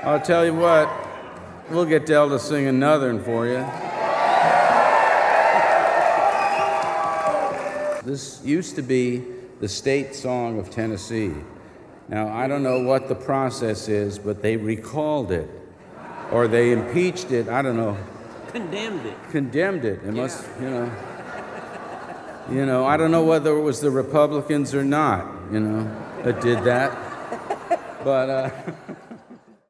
I'll tell you what, we'll get Del to sing a Northern for you. This used to be the state song of Tennessee. Now, I don't know what the process is, but they recalled it. Or they impeached it, I don't know. Condemned it. It must, I don't know whether it was the Republicans or not, that did that. But